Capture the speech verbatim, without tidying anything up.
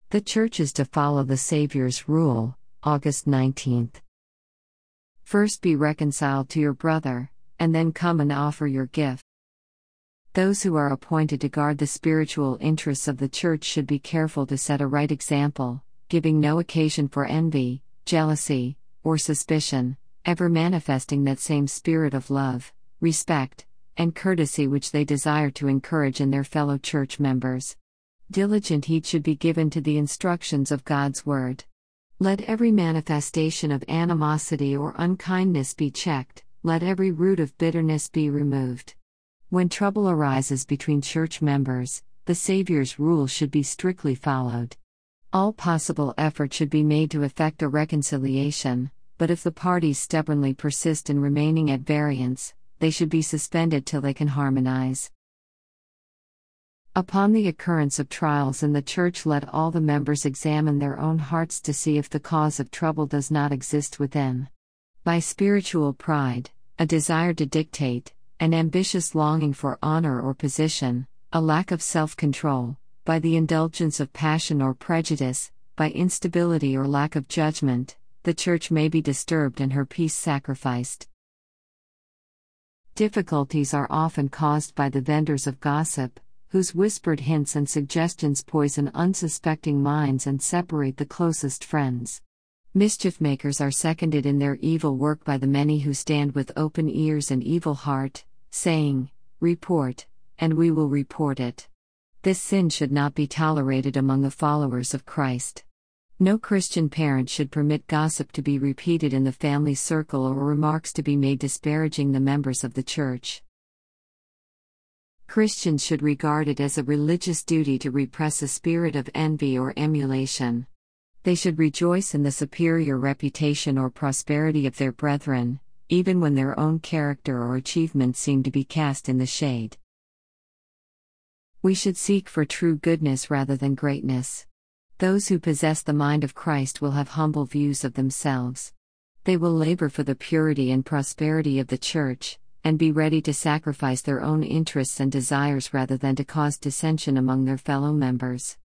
The Church is to follow the Savior's rule, August nineteenth. First be reconciled to your brother, and then come and offer your gift. Those who are appointed to guard the spiritual interests of the Church should be careful to set a right example, giving no occasion for envy, jealousy, or suspicion, ever manifesting that same spirit of love, respect, and courtesy which they desire to encourage in their fellow church members. Diligent heed should be given to the instructions of God's Word. Let every manifestation of animosity or unkindness be checked, let every root of bitterness be removed. When trouble arises between church members, the Savior's rule should be strictly followed. All possible effort should be made to effect a reconciliation, but if the parties stubbornly persist in remaining at variance, they should be suspended till they can harmonize. Upon the occurrence of trials in the Church, let all the members examine their own hearts to see if the cause of trouble does not exist within. By spiritual pride, a desire to dictate, an ambitious longing for honor or position, a lack of self-control, by the indulgence of passion or prejudice, by instability or lack of judgment, the Church may be disturbed and her peace sacrificed. Difficulties are often caused by the vendors of gossip, whose whispered hints and suggestions poison unsuspecting minds and separate the closest friends. Mischief makers are seconded in their evil work by the many who stand with open ears and evil heart, saying, "Report, and we will report it." This sin should not be tolerated among the followers of Christ. No Christian parent should permit gossip to be repeated in the family circle or remarks to be made disparaging the members of the Church. Christians should regard it as a religious duty to repress a spirit of envy or emulation. They should rejoice in the superior reputation or prosperity of their brethren, even when their own character or achievements seem to be cast in the shade. We should seek for true goodness rather than greatness. Those who possess the mind of Christ will have humble views of themselves. They will labor for the purity and prosperity of the Church, and be ready to sacrifice their own interests and desires rather than to cause dissension among their fellow members.